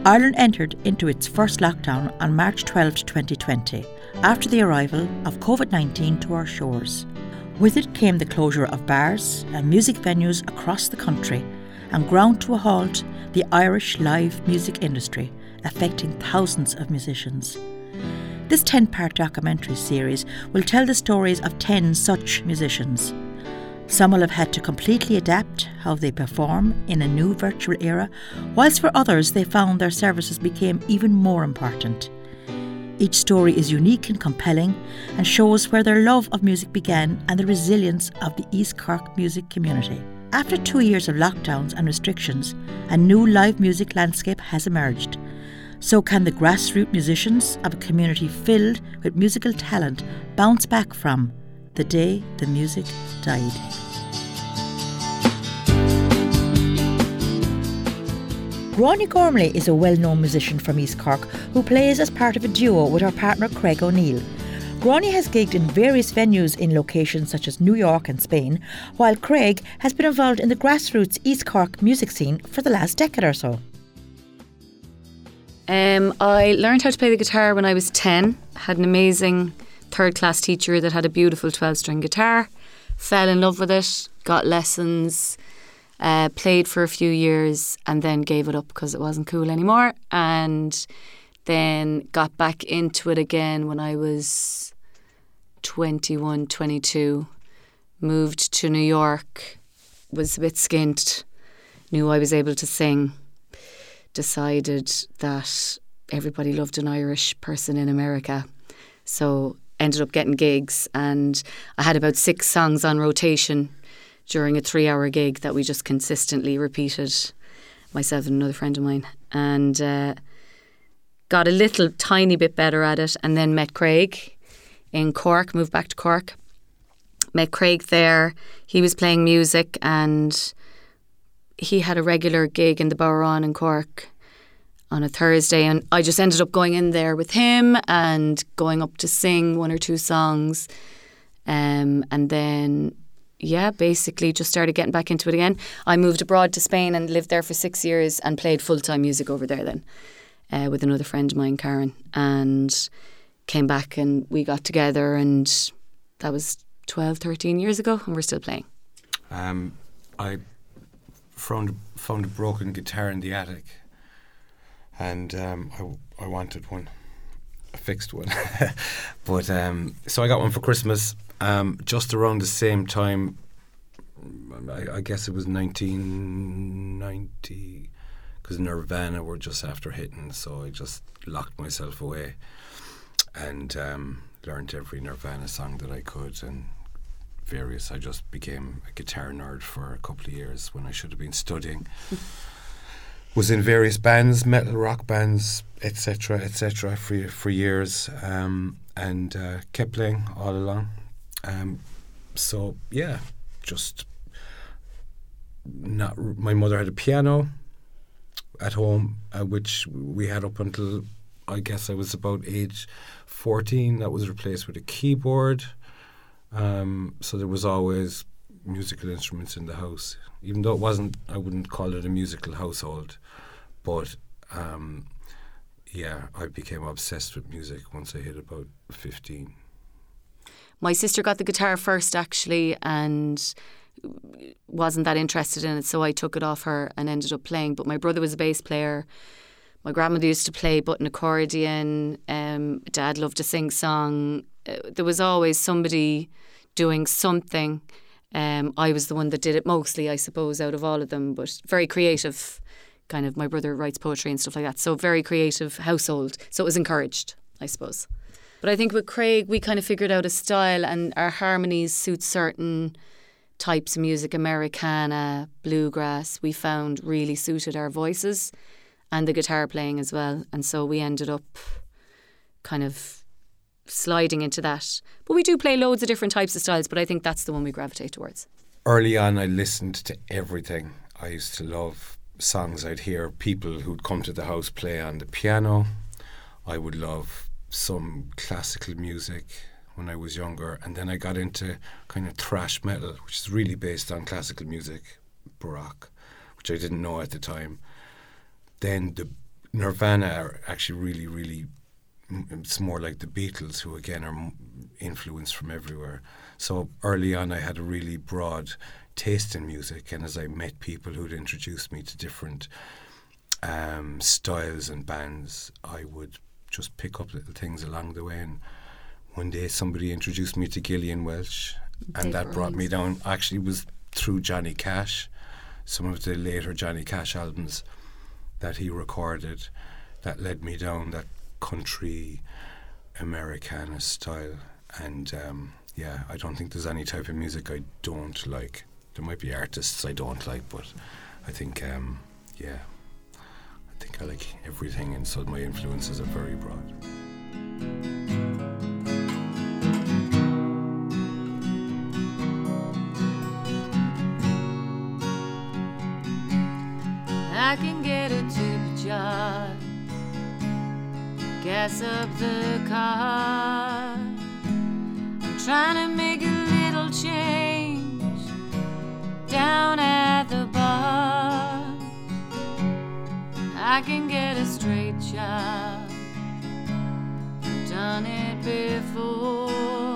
Ireland entered into its first lockdown on March 12, 2020, after the arrival of COVID-19 to our shores. With it came the closure of bars and music venues across the country and ground to a halt the Irish live music industry, affecting thousands of musicians. This 10-part documentary series will tell the stories of 10 such musicians. Some will have had to completely adapt how they perform in a new virtual era, whilst for others they found their services became even more important. Each story is unique and compelling and shows where their love of music began and the resilience of the East Cork music community. After 2 years of lockdowns and restrictions, a new live music landscape has emerged. So can the grassroots musicians of a community filled with musical talent bounce back from the day the music died? Gráinne Gormley is a well-known musician from East Cork who plays as part of a duo with her partner Craig O'Neill. Gráinne has gigged in various venues in locations such as New York and Spain, while Craig has been involved in the grassroots East Cork music scene for the last decade or so. I learned how to play the guitar when I was 10. Had an amazing third-class teacher that had a beautiful 12-string guitar. Fell in love with it, got lessons, played for a few years and then gave it up because it wasn't cool anymore. And then got back into it again when I was 21, 22. Moved to New York, was a bit skint, knew I was able to sing. Decided that everybody loved an Irish person in America. So ended up getting gigs, and I had about 6 songs on rotation during a 3-hour gig that we just consistently repeated, myself and another friend of mine. And got a little tiny bit better at it, and then met Craig in Cork, moved back to Cork. Met Craig there. He was playing music and he had a regular gig in the Boweron in Cork on a Thursday, and I just ended up going in there with him and going up to sing 1 or 2 songs, and then basically just started getting back into it again. I moved abroad to Spain and lived there for 6 years and played full-time music over there then with another friend of mine, Karen, and came back and we got together, and that was 12, 13 years ago, and we're still playing. I found a broken guitar in the attic, and I wanted one, a fixed one. But so I got one for Christmas, just around the same time. I guess it was 1990, because Nirvana were just after hitting, so I just locked myself away and learned every Nirvana song that I could, and various. I just became a guitar nerd for a couple of years when I should have been studying. Was in various bands, metal rock bands, etc., for years, and kept playing all along. So yeah, just not. My mother had a piano at home, which we had up until I guess I was about age 14. That was replaced with a keyboard. So there was always musical instruments in the house, even though it wasn't, I wouldn't call it a musical household, but I became obsessed with music once I hit about 15. My sister got the guitar first actually and wasn't that interested in it, so I took it off her and ended up playing. But my brother was a bass player. My grandmother used to play button accordion. Dad loved to sing song. There was always somebody doing something. I was the one that did it mostly, I suppose, out of all of them, but very creative. Kind of, my brother writes poetry and stuff like that, so very creative household. So it was encouraged, I suppose. But I think with Craig, we kind of figured out a style, and our harmonies suit certain types of music. Americana, bluegrass, we found really suited our voices and the guitar playing as well. And so we ended up kind of sliding into that. But we do play loads of different types of styles, but I think that's the one we gravitate towards. Early on, I listened to everything. I used to love songs. I'd hear people who'd come to the house play on the piano. I would love some classical music when I was younger, and then I got into kind of thrash metal, which is really based on classical music, Baroque, which I didn't know at the time. Then the Nirvana are actually really, really, it's more like the Beatles, who again are influenced from everywhere. So early on I had a really broad taste in music, and as I met people who'd introduced me to different styles and bands, I would just pick up little things along the way. And one day somebody introduced me to Gillian Welch, and that brought me down. Actually, it was through Johnny Cash, some of the later Johnny Cash albums that he recorded, that led me down that country Americana style. And I don't think there's any type of music I don't like. There might be artists I don't like, but I think I think I like everything, and so my influences are very broad. I can get a tip jar, gas up the car. I'm trying to make a little change down at the bar. I can get a straight job, I've done it before.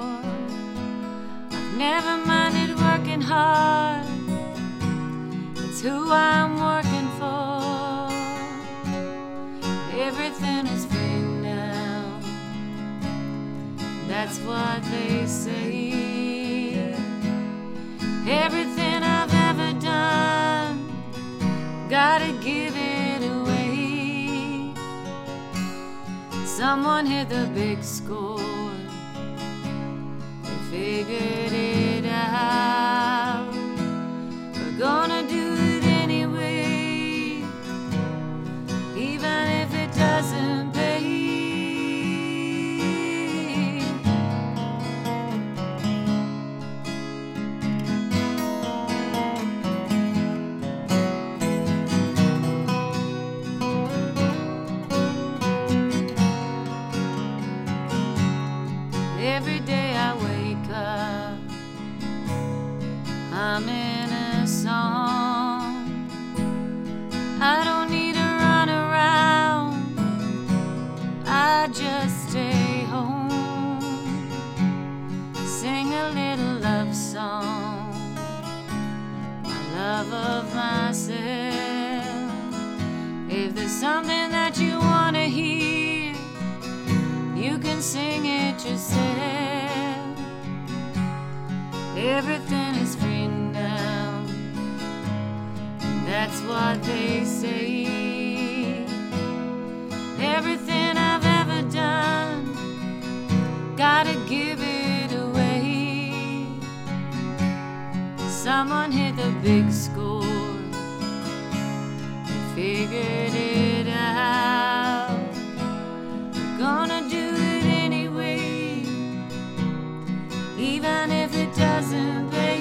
I've never minded working hard, it's who I'm working for. Everything is free now, that's what they say. Everything I've ever done, gotta give it away. Someone hit the big score, they figured it out. We're gonna do it anyway, even if it doesn't pay. Every day I wake up, I'm in a song. I don't need to run around, I just stay home. Sing a little love song, my love of myself. If there's something that you want to hear, you can sing it yourself. Everything is free now, and that's what they say. Everything I've ever done, gotta give it away. Someone hit the big score, they figured it out. We're gonna do it anyway, even if it doesn't pay.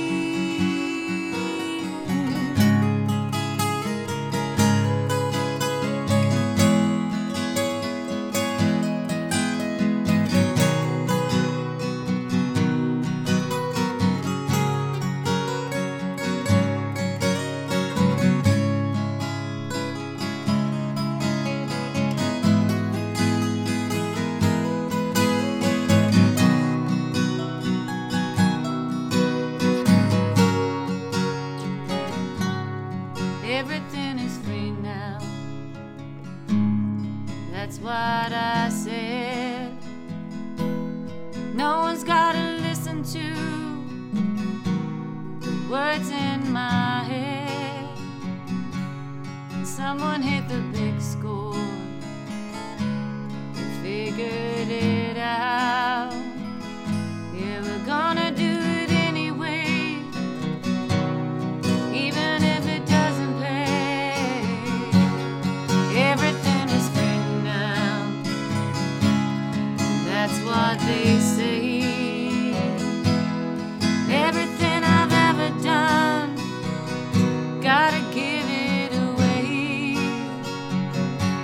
Everything is free now, that's what I said. No one's gotta listen to the words in my head. Someone hit the big score, they figured it out. Yeah, we're gonna do it anyway, even if it doesn't pay. Everything is free now, that's what they say. Everything I've ever done, gotta give it away.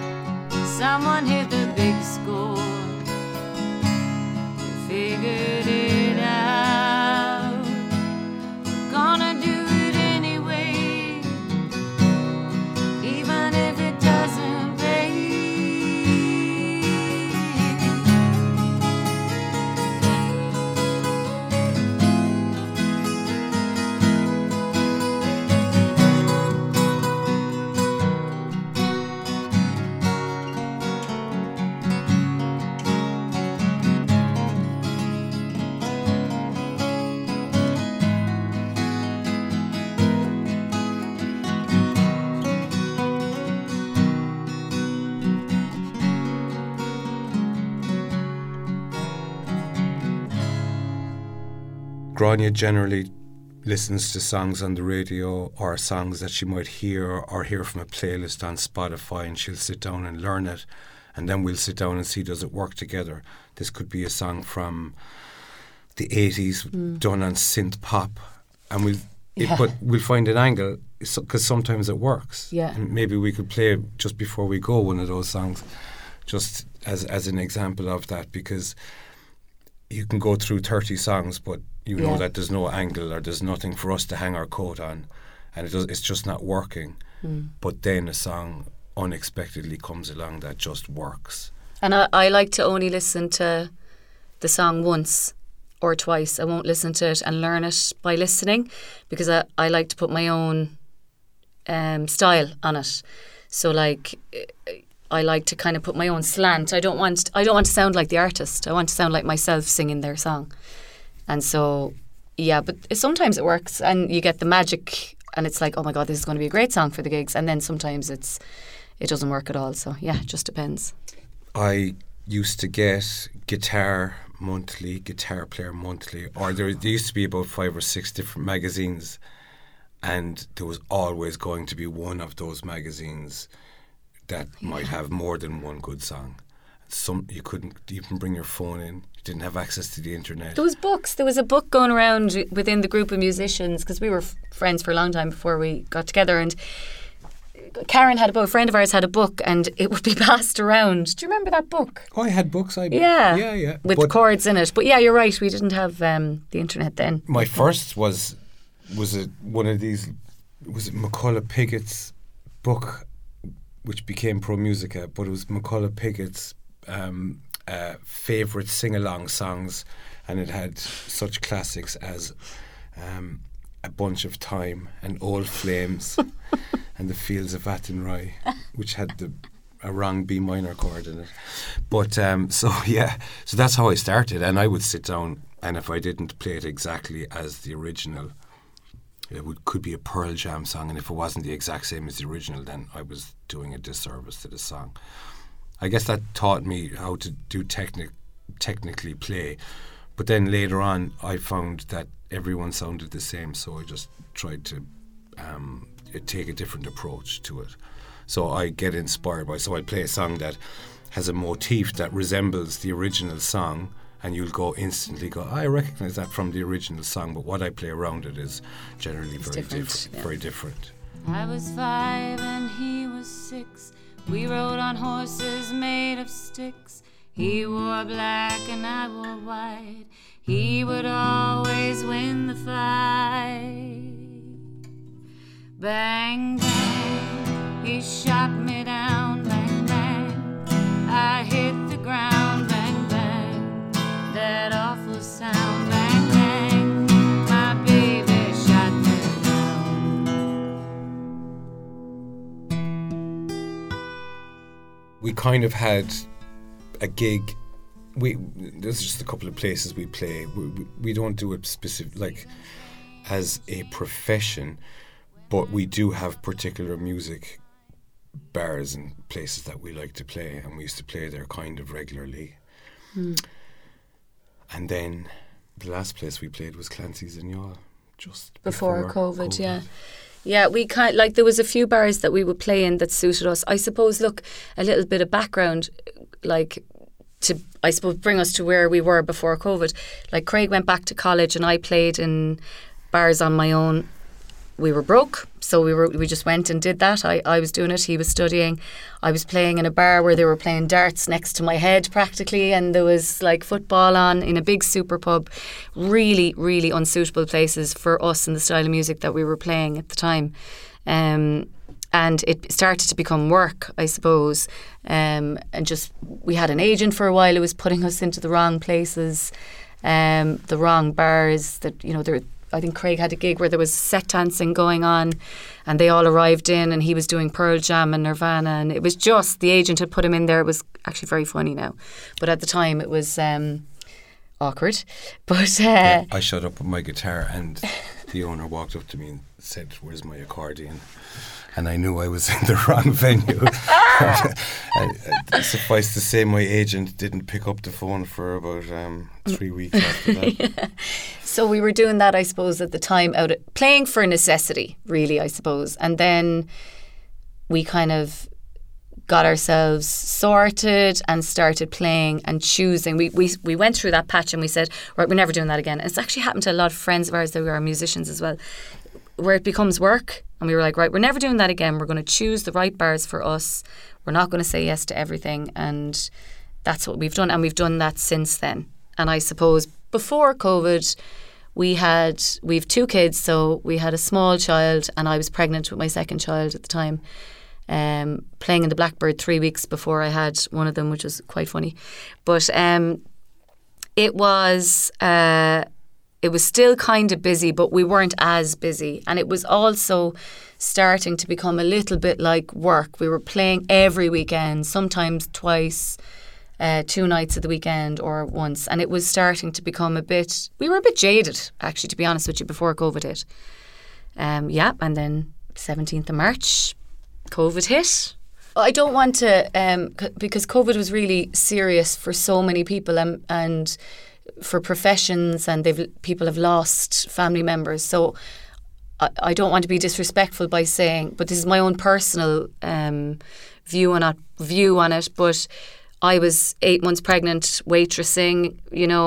Grania generally listens to songs on the radio or songs that she might hear or hear from a playlist on Spotify, and she'll sit down and learn it, and then we'll sit down and see, does it work together? This could be a song from the 80s done on synth pop, and but we'll find an angle because sometimes it works. Yeah. And maybe we could play just before we go one of those songs, just as an example of that, because you can go through 30 songs, but you know that there's no angle or there's nothing for us to hang our coat on, and it's just not working. But then a song unexpectedly comes along that just works. And I like to only listen to the song once or twice. I won't listen to it and learn it by listening, because I like to put my own style on it. So like I like to kind of put my own slant. I don't want to sound like the artist. I want to sound like myself singing their song. And so, yeah, but sometimes it works and you get the magic and it's like, oh my God, this is going to be a great song for the gigs. And then sometimes it doesn't work at all. So, yeah, it just depends. I used to get Guitar Player Monthly, or there used to be about 5 or 6 different magazines, and there was always going to be one of those magazines that might have more than one good song. You couldn't even bring your phone in. You didn't have access to the internet. There was books. There was a book going around within the group of musicians, because we were friends for a long time before we got together, and Karen had a book, a friend of ours had a book, and it would be passed around. Do you remember that book? Oh, I had books. Yeah. With chords in it. But yeah, you're right. We didn't have the internet then. My first was one of these, was it McCullough Piggott's book, which became Pro Musica, but it was McCullough Piggott's favourite sing-along songs, and it had such classics as A Bunch of Time and Old Flames and The Fields of Athenry, which had a wrong B minor chord in it. But so that's how I started, and I would sit down, and if I didn't play it exactly as the original, could be a Pearl Jam song, and if it wasn't the exact same as the original, then I was doing a disservice to the song. I guess that taught me how to do technically play. But then later on, I found that everyone sounded the same, so I just tried to take a different approach to it. So I get inspired by, so I play a song that has a motif that resembles the original song, and you'll instantly go, I recognise that from the original song, but what I play around it is generally very different. Yeah. Very different. I was 5 and he was 6. We rode on horses made of sticks. He wore black and I wore white. He would always win the fight. Bang, bang, he shot me down. Bang, bang, I hit the ground. Bang, bang, that awful sound. Bang, bang, my baby shot me down. We kind of had a gig. There's just a couple of places we play. We don't do it specific, like as a profession, but we do have particular music bars and places that we like to play, and we used to play there kind of regularly. And then the last place we played was Clancy's in Youghal, just before COVID. Yeah, we there was a few bars that we would play in that suited us. I suppose, look, a little bit of background, like to, I suppose, bring us to where we were before COVID. Like, Craig went back to college and I played in bars on my own. We were broke, so we just went and did that. I was doing it, he was studying. I was playing in a bar where they were playing darts next to my head practically, and there was like football on in a big super pub. Really, really unsuitable places for us and the style of music that we were playing at the time. And it started to become work, I suppose. And just, we had an agent for a while who was putting us into the wrong places, the wrong bars that, I think Craig had a gig where there was set dancing going on and they all arrived in and he was doing Pearl Jam and Nirvana, and it was just, the agent had put him in there. It was actually very funny now, but at the time it was awkward. But I showed up with my guitar and the owner walked up to me and said, "Where's my accordion?" And I knew I was in the wrong venue. Suffice to say, my agent didn't pick up the phone for about 3 weeks after that. Yeah. So we were doing that, I suppose, at the time, playing for necessity, really, I suppose. And then we kind of got ourselves sorted and started playing and choosing. We went through that patch and we said, right, we're never doing that again. And it's actually happened to a lot of friends of ours that are musicians as well, where it becomes work. And we were like, right, we're never doing that again. We're going to choose the right bars for us. We're not going to say yes to everything. And that's what we've done. And we've done that since then. And I suppose before COVID, we've 2 kids. So we had a small child and I was pregnant with my second child at the time. Playing in the Blackbird 3 weeks before I had one of them, which was quite funny. But it was still kind of busy, but we weren't as busy. And it was also starting to become a little bit like work. We were playing every weekend, sometimes twice, 2 nights of the weekend or once. And it was starting to become we were a bit jaded, actually, to be honest with you, before COVID hit. And then 17th of March, COVID hit. I don't want to, because COVID was really serious for so many people and for professions, and people have lost family members. So I don't want to be disrespectful by saying, but this is my own personal view on it. But I was 8 months pregnant, waitressing.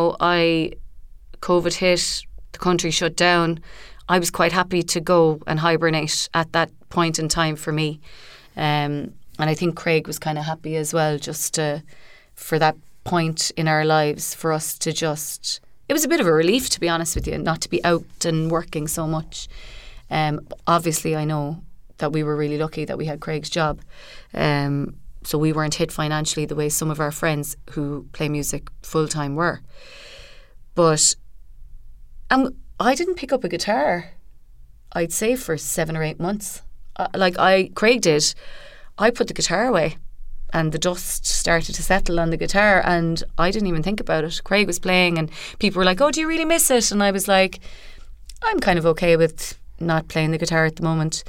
COVID hit, the country shut down. I was quite happy to go and hibernate at that point in time for me. And I think Craig was kind of happy as well, just for that point in our lives, for us to just... It was a bit of a relief, to be honest with you, not to be out and working so much. Obviously, I know that we were really lucky that we had Craig's job. So we weren't hit financially the way some of our friends who play music full-time were. But I didn't pick up a guitar, I'd say, for 7 or 8 months. Craig did. I put the guitar away and the dust started to settle on the guitar and I didn't even think about it. Craig was playing and people were like, "Oh, do you really miss it?" And I was like, I'm kind of okay with not playing the guitar at the moment.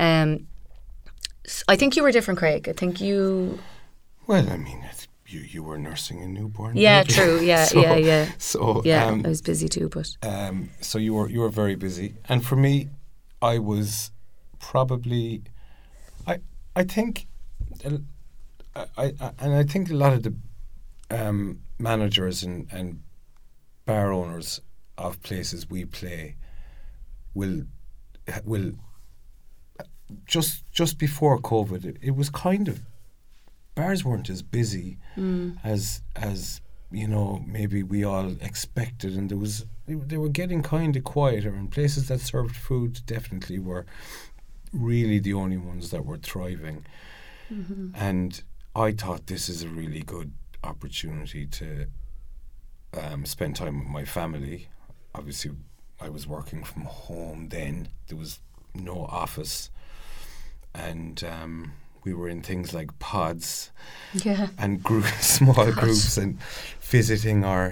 I think you were different, Craig. I think you... Well, I mean, you were nursing a newborn. Yeah, baby. true. Yeah, yeah. So I was busy too, but... So you were very busy. And for me, I was probably... I think... I think a lot of the managers and bar owners of places we play will just before COVID, it was kind of, bars weren't as busy as maybe we all expected, and they were getting kind of quieter, and places that served food definitely were really the only ones that were thriving. Mm-hmm. And I thought this is a really good opportunity to spend time with my family. Obviously, I was working from home then. There was no office. And we were in things like pods and small groups, and visiting our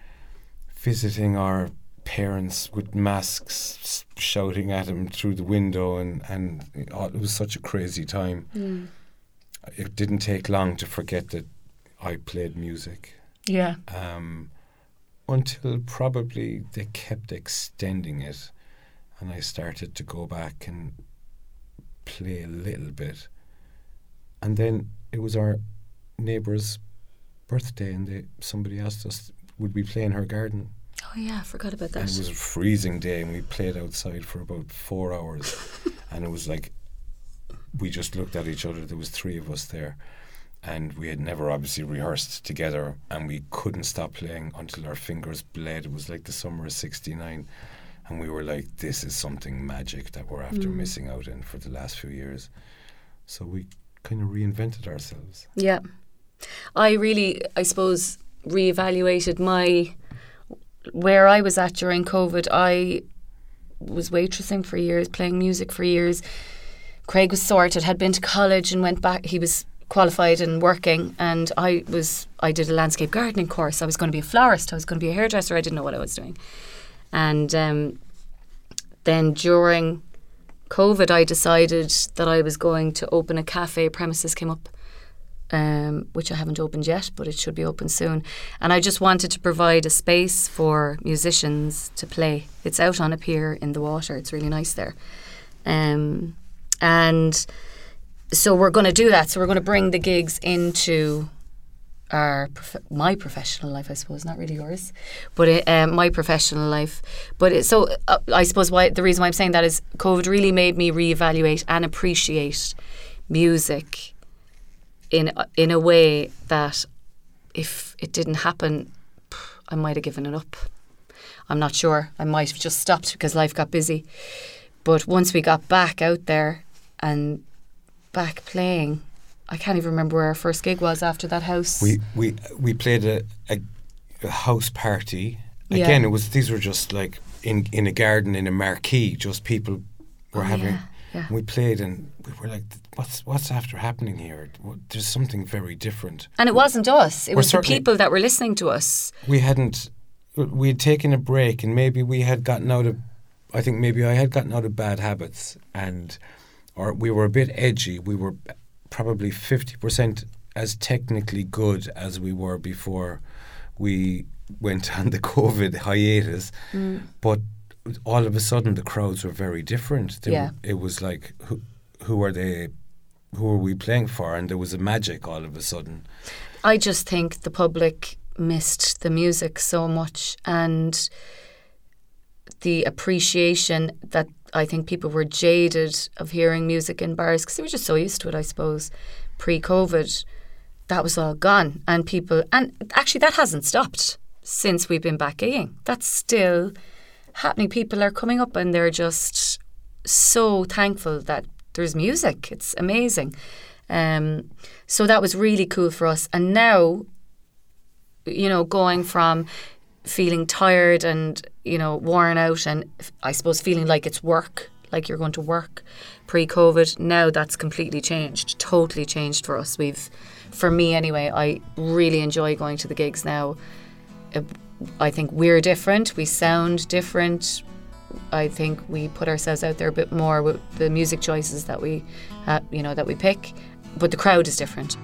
parents with masks, shouting at them through the window, and it was such a crazy time. Mm. It didn't take long to forget that I played music. Yeah. Until probably they kept extending it, and I started to go back and play a little bit. And then it was our neighbour's birthday, and somebody asked us, would we play in her garden? Oh yeah, I forgot about that. And it was a freezing day, and we played outside for about 4 hours. And it was like, we just looked at each other. There was 3 of us there, and we had never obviously rehearsed together, and we couldn't stop playing until our fingers bled. It was like the summer of '69, and we were like, this is something magic that we're after missing out in for the last few years. So we kind of reinvented ourselves. Yeah. I really, I suppose, reevaluated where I was at during COVID. I was waitressing for years, playing music for years. Craig was sorted, had been to college and went back. He was qualified and working, and I did a landscape gardening course. I was going to be a florist. I was going to be a hairdresser. I didn't know what I was doing. And then during COVID, I decided that I was going to open a cafe. Premises came up, which I haven't opened yet, but it should be open soon. And I just wanted to provide a space for musicians to play. It's out on a pier in the water. It's really nice there. And so we're going to do that. So we're going to bring the gigs into my professional life, I suppose, not really yours, but my professional life. But I suppose the reason why I'm saying that is COVID really made me reevaluate and appreciate music in a way that if it didn't happen, I might have given it up. I'm not sure. I might have just stopped because life got busy. But once we got back out there and back playing, I can't even remember where our first gig was after that house. We played a house party. Again, these were just like in a garden in a marquee. Just people were having. Yeah. We played and we were like, "What's after happening here? There's something very different." And it wasn't us. It was the people that were listening to us. We had taken a break, and maybe we had gotten out of. I think maybe I had gotten out of bad habits, or we were a bit edgy. We were probably 50% as technically good as we were before we went on the COVID hiatus. But all of a sudden the crowds were very different. It was like, who are they? Who are we playing for? And there was a magic all of a sudden. I just think the public missed the music so much, and the appreciation that I think people were jaded of hearing music in bars because they were just so used to it, I suppose, pre-COVID. That was all gone. And actually that hasn't stopped since we've been back gigging. That's still happening. People are coming up and they're just so thankful that there's music. It's amazing. So that was really cool for us. And now, going from feeling tired and, worn out and I suppose feeling like it's work, like you're going to work pre-COVID, now that's completely changed, totally changed for us. For me anyway, I really enjoy going to the gigs now. I think we're different, we sound different. I think we put ourselves out there a bit more with the music choices that we pick, but the crowd is different.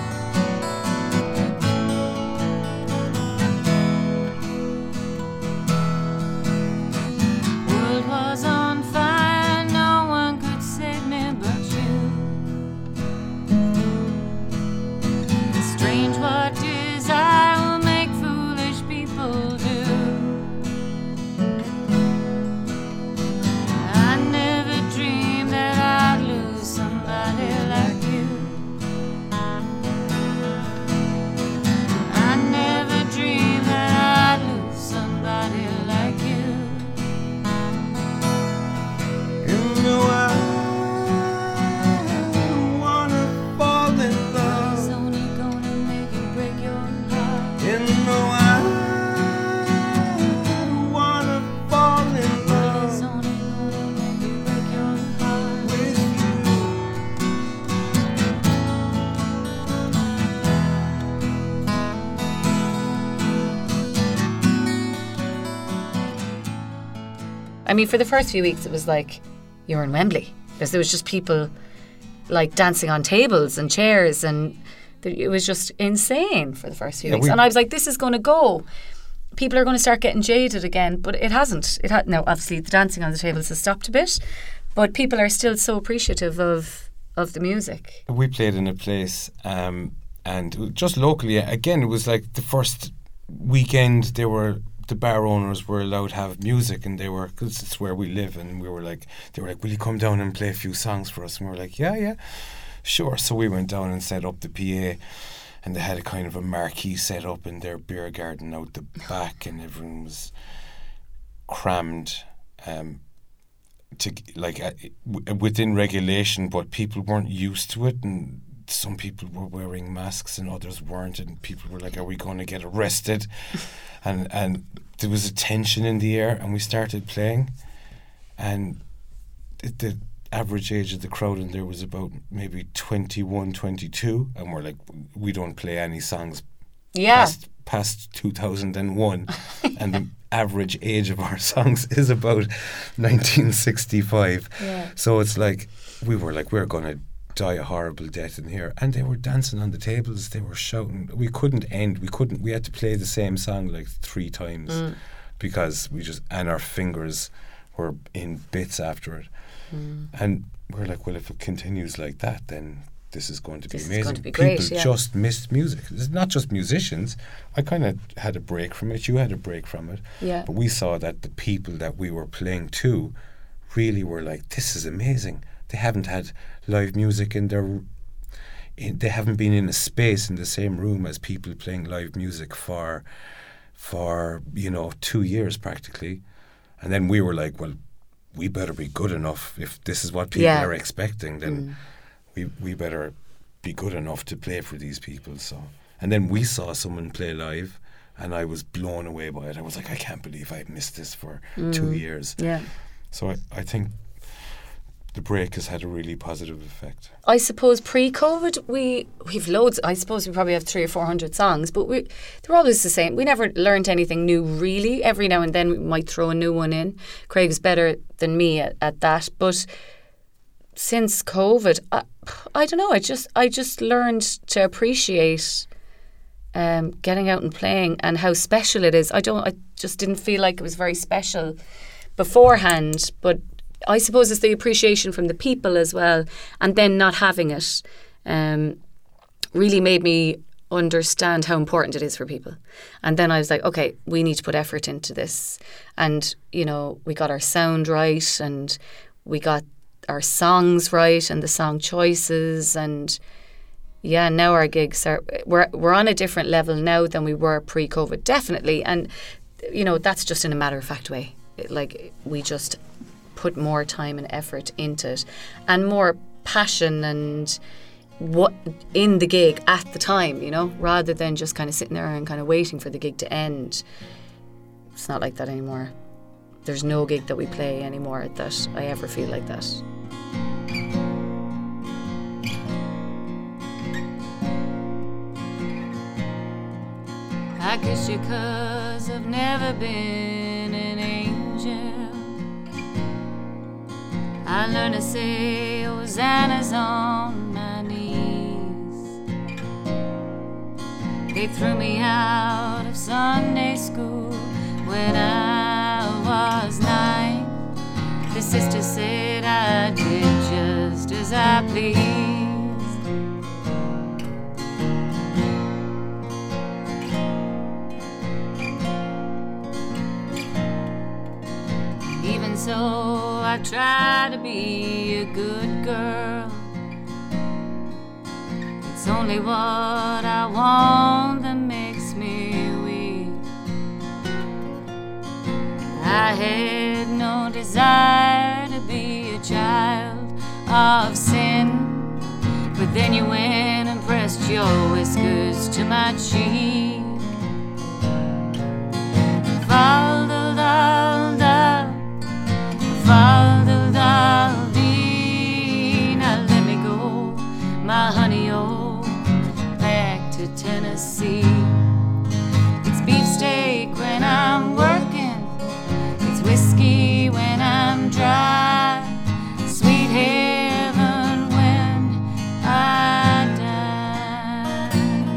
I mean, for the first few weeks, it was like you're in Wembley because there was just people like dancing on tables and chairs, and it was just insane for the first few weeks. And I was like, this is going to go. People are going to start getting jaded again, but it hasn't. Now, obviously, the dancing on the tables has stopped a bit, but people are still so appreciative of the music. We played in a place, and just locally, again, it was like the first weekend the bar owners were allowed to have music, and because it's where we live, and they were like, will you come down and play a few songs for us? And we were like, yeah, sure. So we went down and set up the PA, and they had a kind of a marquee set up in their beer garden out the back, and everyone was crammed within regulation, but people weren't used to it, and some people were wearing masks and others weren't, and people were like, are we going to get arrested? And there was a tension in the air, and we started playing, and the average age of the crowd in there was about maybe 21, 22, and we're like, we don't play any songs past 2001 and the average age of our songs is about 1965. Yeah. So it's like, we're going to die a horrible death in here. And they were dancing on the tables, they were shouting. We had to play the same song like 3 times because and our fingers were in bits after it. And we're like, well, if it continues like that, then this is going to be amazing. Is going to be People great, yeah. just missed music. It's not just musicians. I kind of had a break from it. You had a break from it. Yeah. But we saw that the people that we were playing to really were like, this is amazing. They haven't had live music they haven't been in a space in the same room as people playing live music for 2 years practically. And then we were like, well, we better be good enough. If this is what people are expecting, then we better be good enough to play for these people. So, and then we saw someone play live, and I was blown away by it. I was like, I can't believe I missed this for 2 years. Yeah. So I think the break has had a really positive effect. I suppose pre-COVID we've loads. I suppose we probably have 300 or 400 songs, but they're always the same. We never learnt anything new really. Every now and then we might throw a new one in. Craig's better than me at that, but since COVID, I don't know. I just learned to appreciate getting out and playing and how special it is. I just didn't feel like it was very special beforehand, but I suppose it's the appreciation from the people as well, and then not having it really made me understand how important it is for people. And then I was like, okay, we need to put effort into this. And, we got our sound right, and we got our songs right, and the song choices, and now our gigs we're on a different level now than we were pre-COVID, definitely. And, that's just in a matter-of-fact way. Like, we just put more time and effort into it and more passion and what in the gig at the time, rather than just kind of sitting there and kind of waiting for the gig to end. It's not like that anymore. There's no gig that we play anymore that I ever feel like that. I kiss you 'cause I've never been an angel. I learned to say hosannas on my knees. They threw me out of Sunday school when I was 9. The sister said I did just as I pleased. Even so, I try to be a good girl. It's only what I want that makes me weak. I had no desire to be a child of sin, but then you went and pressed your whiskers to my cheek. Now let me go, my honey, back to Tennessee. It's beefsteak when I'm working, it's whiskey when I'm dry, sweet heaven when I die.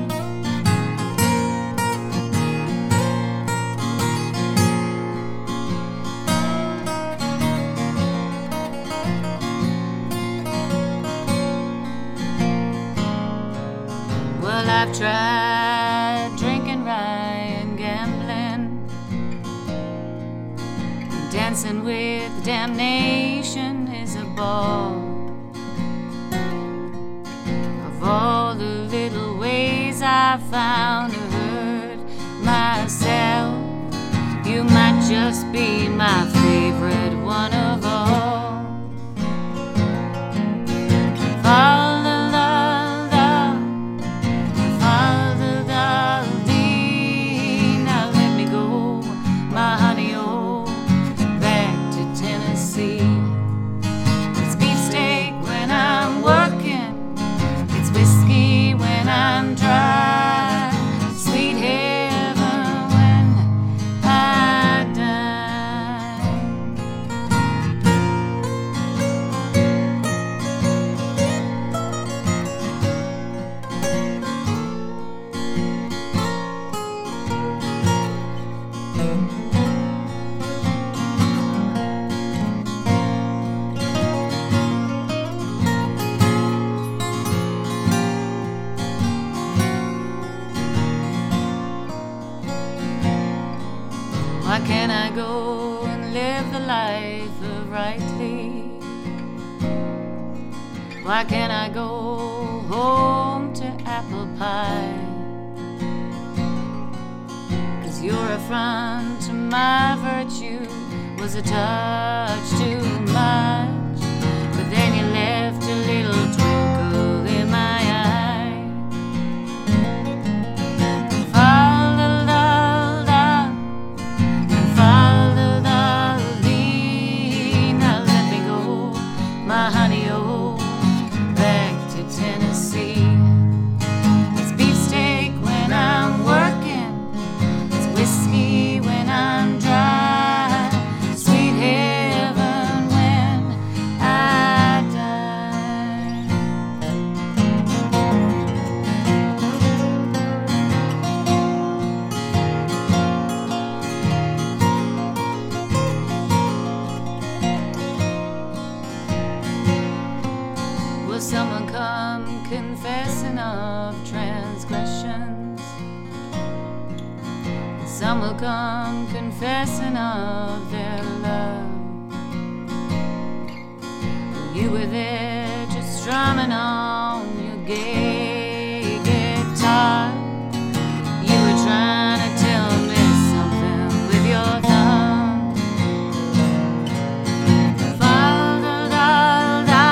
Well, I've tried drinking rye and gambling, dancing with damnation is a ball. Of all the little ways I found to hurt myself, you might just be my favorite one of all. Now let me go, my honey, back to Tennessee. It's beefsteak when I'm working, it's whiskey when I'm dry, sweet hair can't I go and live the life of rightly? Why can't I go home to apple pie? 'Cause you're a front to my virtue, was a touch too much, but then you left a little twinkle in my eye. Fa-la-la-la, fa-la-la-lee. Now let me go, my honey, oh, back to Tennessee. It's beefsteak when I'm working, it's whiskey when I'm dry, sweet heaven when I die. Will someone come confessing of transgressions? Some will come confessing of their love. You were there just strumming on your gay guitar. You were trying to tell me something with your thumb. Fa-da-da-da,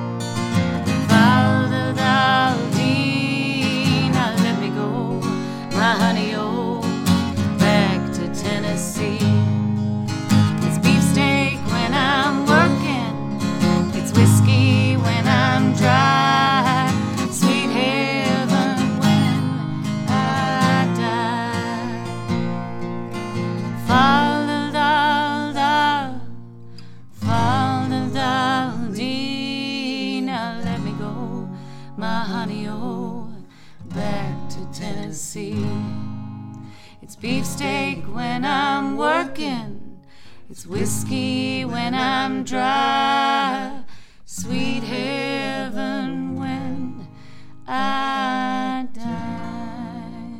fa-da-da-dee. Now let me go, my honey, oh, back to Tennessee. It's beefsteak when I'm working, it's whiskey when I'm dry, sweet heaven when I die. Fa-da-da-da, fa-da-da-dee. Now let me go, my honey, oh, back to Tennessee. It's beefsteak when I'm working, it's whiskey when I'm dry, sweet heaven when I die.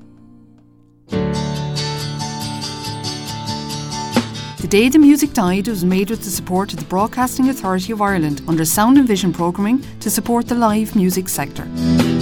The Day the Music Died was made with the support of the Broadcasting Authority of Ireland under Sound and Vision programming to support the live music sector.